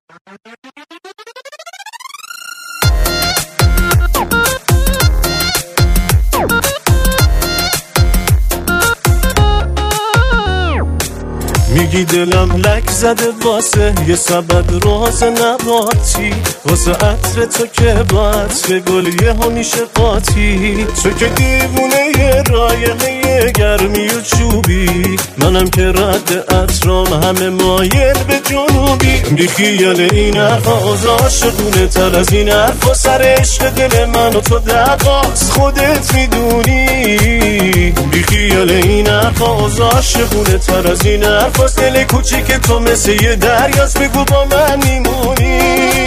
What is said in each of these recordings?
میگی دلم لک زده واسه یه سبد راز نباتی، واسه عطر تو که به گل یه همیشه قاطی. تو که دیوونه یه رایحه گرمی و چوبی، منم که رد عطرام همه مایل به جنوبی. بی خیال این حرفاز عاشقونه تر از این حرفا، سر عشق دل من و تو دقاست خودت میدونی. بی خیال این حرفاز عاشقونه تر از این حرفا، دل کوچیک تو مثل یه دریاست، بگو با من میمونی.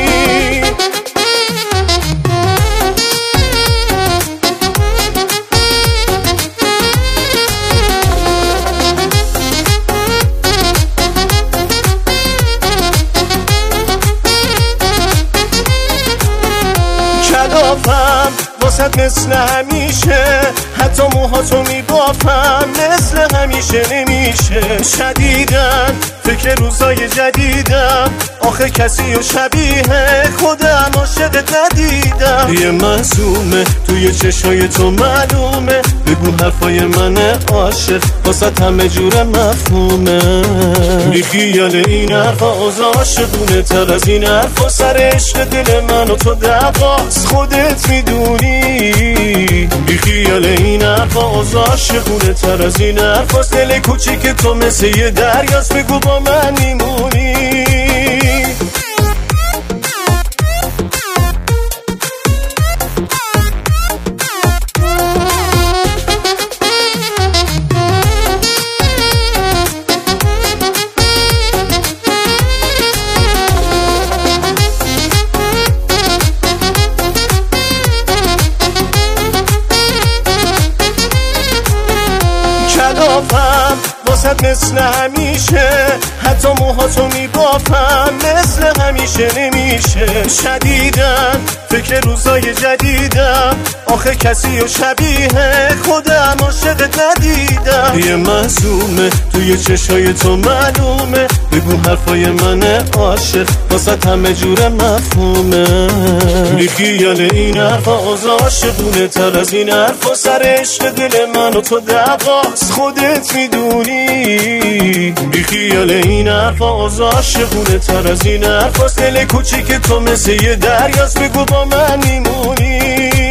کلافم واسد مثل همیشه، حتی موهاتو میبافم مثل همیشه نمیشه. شدیدن فکر روزای جدیدم، آخه کسی و شبیه خودم عاشقت ندیدم. یه معصومه توی چشای تو معلومه، بگو حرفای من عاشق واسه همه جور مفهومه. بی خیال این حرفا از عاشقونه تر از این حرفا، سر عشق دل من و تو دقاست خودت میدونی. بی خیال این حرفا از عاشقونه تر از این حرفا، دل کوچیک تو مثل یه دریاست، بگو با من میمونی. کلافم واسد مثل همیشه، حتی موهاتو میبافم مثل همیشه نمیشه. شدیدن فکر روزای جدیدم، آخه کسی و شبیه خودم عاشقت ندیدم. یه معصومه توی چشای تو معلومه، بگو حرفای من عاشق واسه همه جور مفهومه. بی خیال این حرفا از عاشقونه تر از این حرفا، سر عشق دل من و تو دقاست خودت میدونی. بی خیال این حرفا از عاشقونه تر از این حرفا، دل کوچیک تو مثل یه دریاست، بگو با من میمونی.